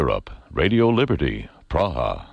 Europe, Radio Liberty, Praha.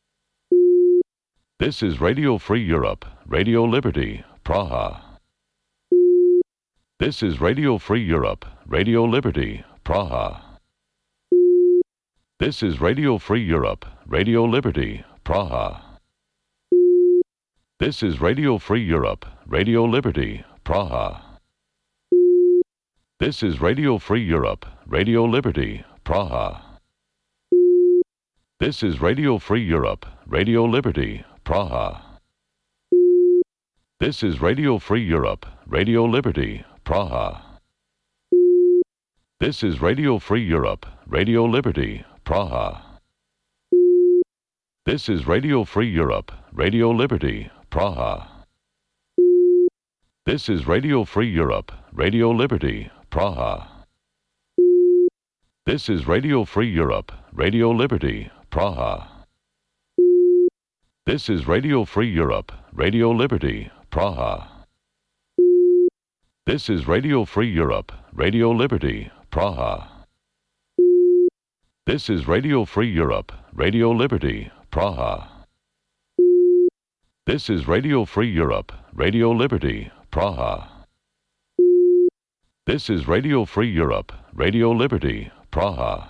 This is Radio Free Europe, Radio Liberty, Praha. This is Radio Free Europe, Radio Liberty, Praha. This is Radio Free Europe, Radio Liberty, Praha. This is Radio Free Europe, Radio Liberty, Praha. This is Radio Free Europe, Radio Liberty, Praha. This is Radio Free Europe, Radio Liberty, Praha. This is Radio Free Europe, Radio Liberty, Praha. This is Radio Free Europe, Radio Liberty, Praha. This is Radio Free Europe, Radio Liberty, Praha. This is Radio Free Europe, Radio Liberty, Praha. This is Radio Free Europe, Radio Liberty, Praha. This is Radio Free Europe, Radio Liberty, Praha. This is Radio Free Europe, Radio Liberty, Praha. This is Radio Free Europe, Radio Liberty, Praha. This is Radio Free Europe, Radio Liberty, Praha. This is Radio Free Europe, Radio Liberty, Praha.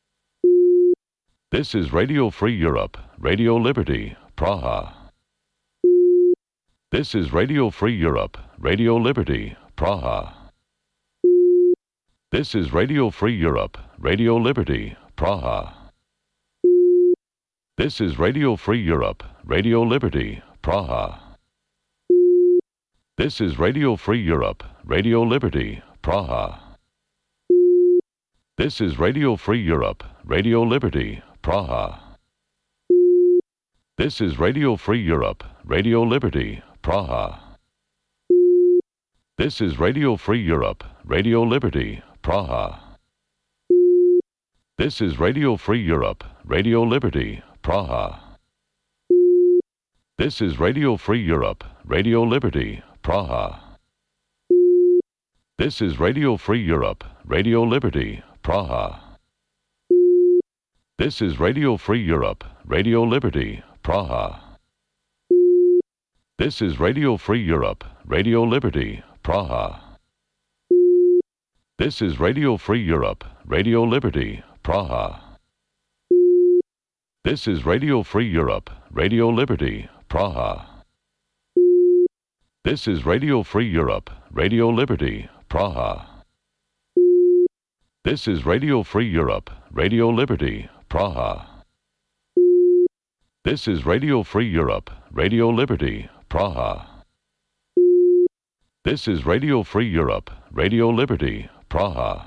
This is Radio Free Europe, Radio Liberty, Praha. This is Radio Free Europe, Radio Liberty, Praha. This is Radio Free Europe, Radio Liberty, Praha. This is Radio Free Europe, Radio Liberty, Praha. This is Radio Free Europe, Radio Liberty, Praha. This is Radio Free Europe, Radio Liberty, Praha. This is Radio Free Europe, Radio Liberty, Praha. This is Radio Free Europe, Radio Liberty, Praha. This is Radio Free Europe, Radio Liberty, Praha. This is Radio Free Europe, Radio Liberty, Praha. This is Radio Free Europe, Radio Liberty, Praha. This is Radio Free Europe, Radio Liberty, Praha. This is Radio Free Europe, Radio Liberty, Praha. This is Radio Free Europe, Radio Liberty, Praha. This is Radio Free Europe, Radio Liberty, Praha. This is Radio Free Europe, Radio Liberty, Praha. This is Radio Free Europe, Radio Liberty, Praha. This is Radio Free Europe, Radio Liberty, Praha. This is Radio Free Europe, Radio Liberty, Praha.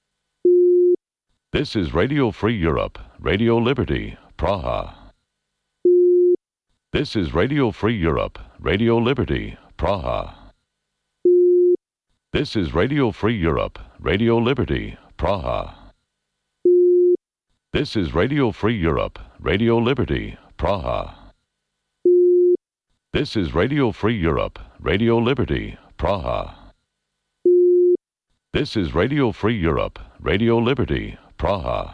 This is Radio Free Europe, Radio Liberty, Praha. This is Radio Free Europe, Radio Liberty, Praha. This is Radio Free Europe, Radio Liberty, Praha. This is Radio Free Europe, Radio Liberty, Praha. This is Radio Free Europe, Radio Liberty, Praha. This is Radio Free Europe, Radio Liberty, Praha.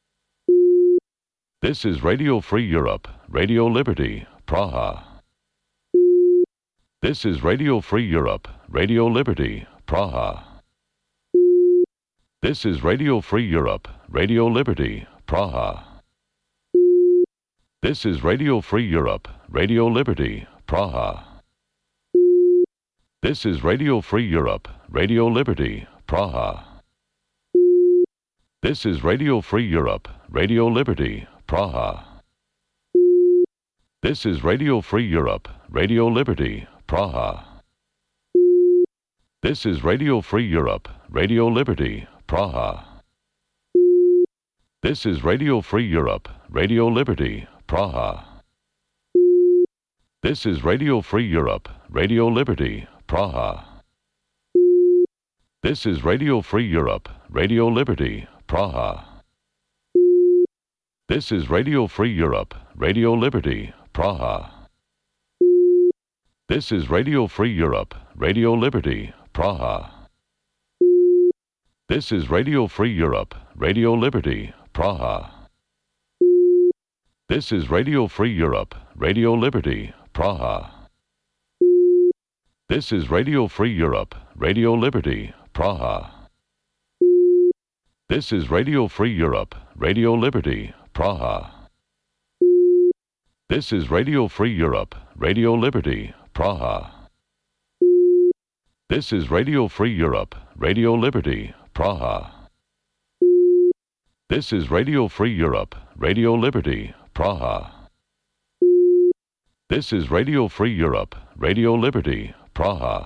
This is Radio Free Europe, Radio Liberty, Praha. This is Radio Free Europe, Radio Liberty, Praha. This is Radio Free Europe, Radio Liberty, Praha. This is Radio Free Europe, Radio Liberty, Praha. This is Radio Free Europe, Radio Liberty, Praha. This is Radio Free Europe, Radio Liberty, Praha. This is Radio Free Europe, Radio Liberty, Praha. This is Radio Free Europe, Radio Liberty, Praha. This is Radio Free Europe, Radio Liberty, Praha. This is Radio Free Europe, Radio Liberty, Praha. This is Radio Free Europe, Radio Liberty, Praha. This is Radio Free Europe, Radio Liberty, Praha. This is Radio Free Europe, Radio Liberty, Praha. This is Radio Free Europe, Radio Liberty, Praha. This is Radio Free Europe, Radio Liberty, Praha. This is Radio Free Europe, Radio Liberty, Praha. This is Radio Free Europe, Radio Liberty, Praha. This is Radio Free Europe, Radio Liberty, Praha. This is Radio Free Europe, Radio Liberty, Praha. This is Radio Free Europe, Radio Liberty, Praha. This is Radio Free Europe, Radio Liberty, Praha.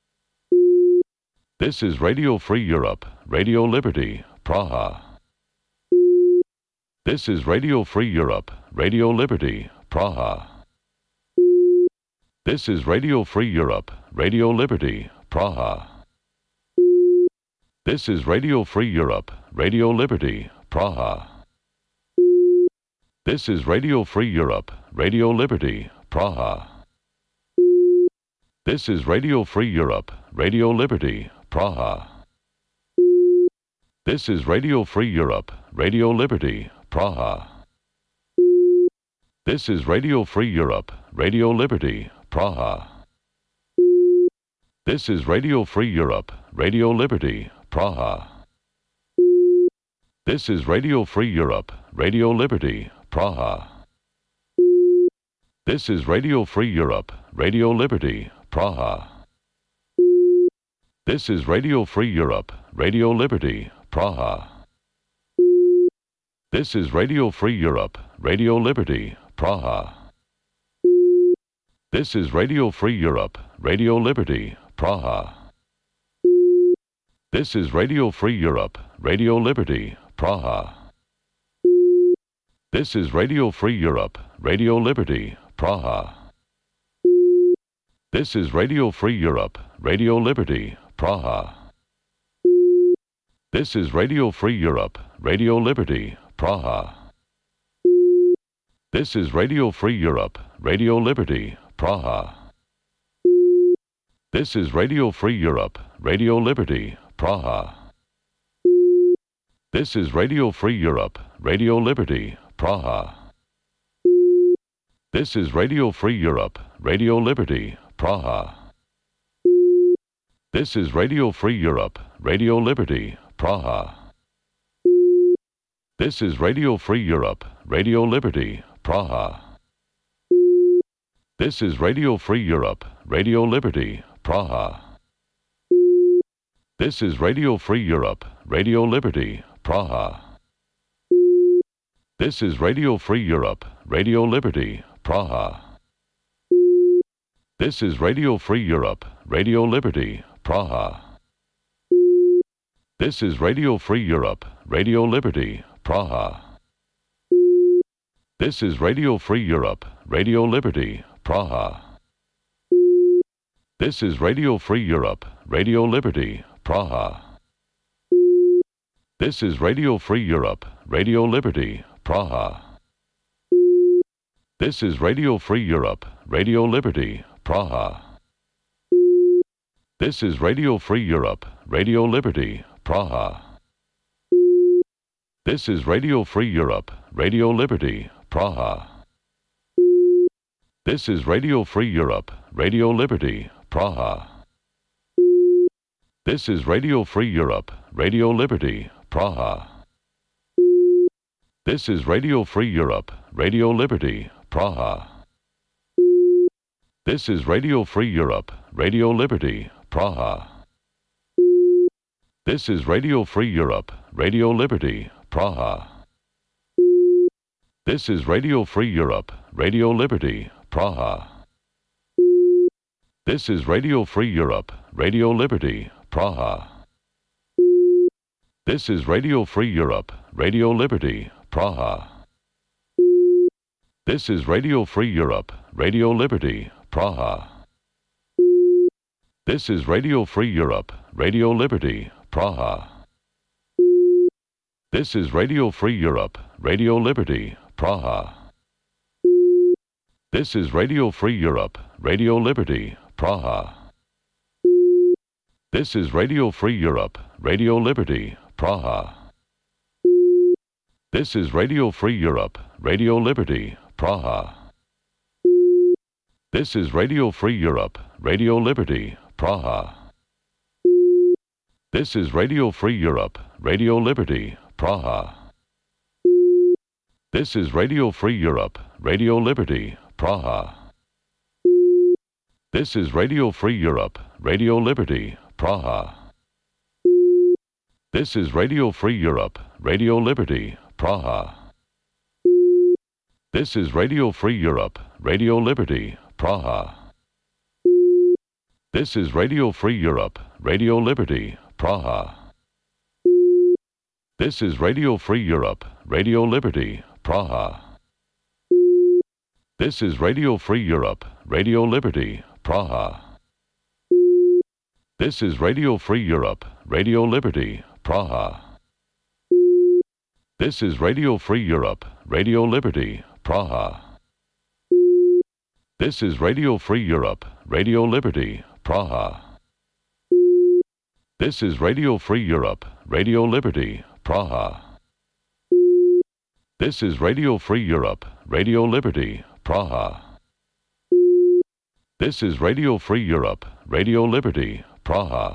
This is Radio Free Europe, Radio Liberty, Praha. This is Radio Free Europe, Radio Liberty, Praha. This is Radio Free Europe, Radio Liberty, Praha. This is Radio Free Europe, Radio Liberty, Praha. This is Radio Free Europe, Radio Liberty, Praha. This is Radio Free Europe, Radio Liberty, Praha. This is Radio Free Europe, Radio Liberty, Praha. This is Radio Free Europe, Radio Liberty, Praha. This is Radio Free Europe, Radio Liberty, Praha. This is Radio Free Europe, Radio Liberty, Praha. This is Radio Free Europe, Radio Liberty, Praha. This is Radio Free Europe, Radio Liberty, Praha. This is Radio Free Europe, Radio Liberty, Praha. This is Radio Free Europe, Radio Liberty, Praha. This is Radio Free Europe, Radio Liberty, Praha. This is Radio Free Europe, Radio Liberty, Praha. This is Radio Free Europe, Radio Liberty, Praha. This is Radio Free Europe, Radio Liberty, Praha. This is Radio Free Europe, Radio Liberty, Praha. This is Radio Free Europe, Radio Liberty, Praha. This is Radio Free Europe, Radio Liberty, Praha. This is Radio Free Europe, Radio Liberty, Praha. This is Radio Free Europe, Radio Liberty, Praha. This is Radio Free Europe, Radio Liberty, Praha. This is Radio Free Europe, Radio Liberty, Praha. This is Radio Free Europe, Radio Liberty, Praha. This is Radio Free Europe, Radio Liberty, Praha. This is Radio Free Europe, Radio Liberty, Praha. This is Radio Free Europe, Radio Liberty, Praha. This is Radio Free Europe, Radio Liberty, Praha. This is Radio Free Europe, Radio Liberty, Praha. This is Radio Free Europe, Radio Liberty, Praha. This is Radio Free Europe, Radio Liberty, Praha. This is Radio Free Europe, Radio Liberty, Praha. This is Radio Free Europe, Radio Liberty, Praha. This is Radio Free Europe, Radio Liberty, Praha. This is Radio Free Europe, Radio Liberty, Praha. This is Radio Free Europe, Radio Liberty, Praha. This is Radio Free Europe, Radio Liberty, Praha. This is Radio Free Europe, Radio Liberty, Praha. This is Radio Free Europe, Radio Liberty, Praha. This is Radio Free Europe, Radio Liberty, Praha. This is Radio Free Europe, Radio Liberty, Praha. This is Radio Free Europe, Radio Liberty, Praha. This is Radio Free Europe, Radio Liberty, Praha. This is Radio Free Europe, Radio Liberty, Praha. This is Radio Free Europe, Radio Liberty, Praha. This is Radio Free Europe, Radio Liberty, Praha. This is Radio Free Europe, Radio Liberty, Praha. This is Radio Free Europe, Radio Liberty, Praha. This is Radio Free Europe, Radio Liberty, Praha. This is Radio Free Europe, Radio Liberty, Praha. This is Radio Free Europe, Radio Liberty, Praha. This is Radio Free Europe, Radio Liberty, Praha. This is Radio Free Europe, Radio Liberty, Praha. This is Radio Free Europe, Radio Liberty, Praha. This is Radio Free Europe, Radio Liberty, Praha. This is Radio Free Europe, Radio Liberty, Praha. This is Radio Free Europe, Radio Liberty, Praha. This is Radio Free Europe, Radio Liberty, Praha. This is Radio Free Europe, Radio Liberty, Praha. This is Radio Free Europe, Radio Liberty, Praha. This is Radio Free Europe, Radio Liberty, Praha. This is Radio Free Europe, Radio Liberty, Praha.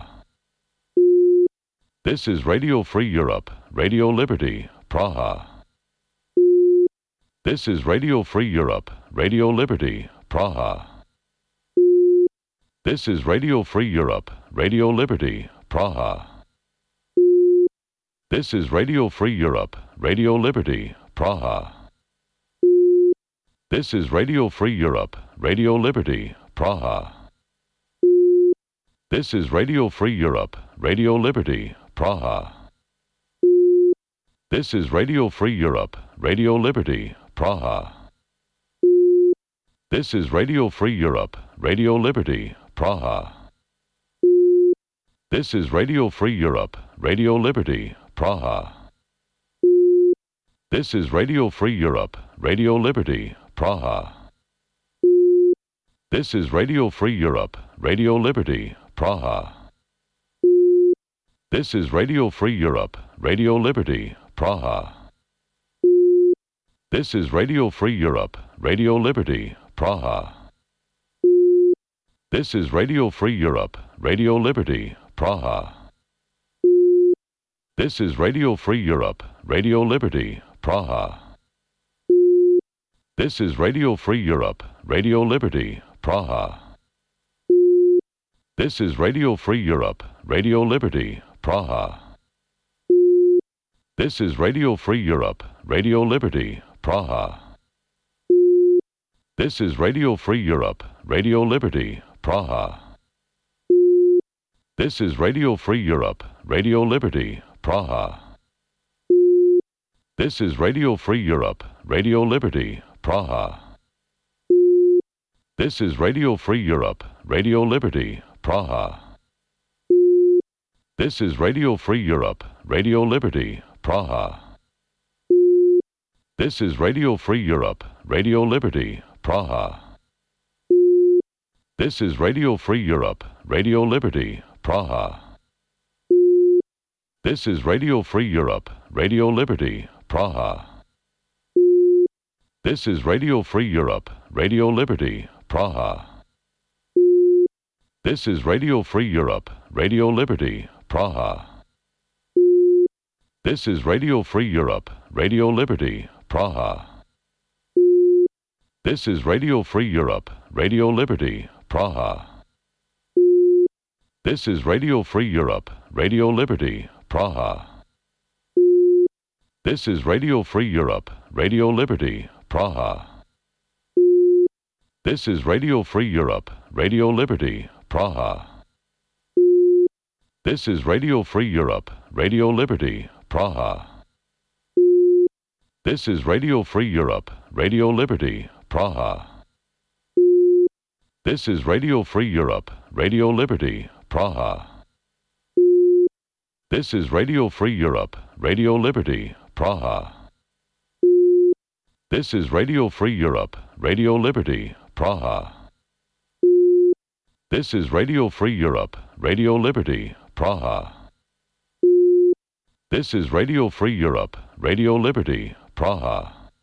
This is Radio Free Europe, Radio Liberty, Praha. This is Radio Free Europe, Radio Liberty, Praha. This is Radio Free Europe, Radio Liberty, Praha. This is Radio Free Europe, Radio Liberty, Praha. This is Radio Free Europe, Radio Liberty, Praha. This is Radio Free Europe, Radio Liberty, Praha. This is Radio Free Europe, Radio Liberty, Praha. This is Radio Free Europe, Radio Liberty, Praha. This is Radio Free Europe, Radio Liberty, Praha. This is Radio Free Europe, Radio Liberty, Praha. This is Radio Free Europe, Radio Liberty, Praha. This is Radio Free Europe, Radio Liberty, Praha. This is Radio Free Europe, Radio Liberty, Praha. This is Radio Free Europe, Radio Liberty, Praha. This is Radio Free Europe, Radio Liberty, Praha. This is Radio Free Europe, Radio Liberty, Praha. This is Radio Free Europe, Radio Liberty, Praha. This is Radio Free Europe, Radio Liberty, Praha. This is Radio Free Europe, Radio Liberty, Praha. This is Radio Free Europe, Radio Liberty, Praha. This is Radio Free Europe, Radio Liberty, Praha. This is Radio Free Europe, Radio Liberty, Praha. This is Radio Free Europe, Radio Liberty, Praha. This is Radio Free Europe, Radio Liberty, Praha. This is Radio Free Europe, Radio Liberty, Praha. This is Radio Free Europe, Radio Liberty, Praha. This is Radio Free Europe, Radio Liberty, Praha. This is Radio Free Europe, Radio Liberty, Praha. This is Radio Free Europe, Radio Liberty, Praha. This is Radio Free Europe, Radio Liberty, Praha. This is Radio Free Europe, Radio Liberty, Praha. This is Radio Free Europe, Radio Liberty, Praha. This is Radio Free Europe, Radio Liberty, Praha. This is Radio Free Europe, Radio Liberty, Praha. This is Radio Free Europe, Radio Liberty, Praha. This is Radio Free Europe, Radio Liberty, Praha. This is Radio Free Europe, Radio Liberty, Praha. This is Radio Free Europe, Radio Liberty, Praha. This is Radio Free Europe, Radio Liberty, Praha. This is Radio Free Europe, Radio Liberty, Praha.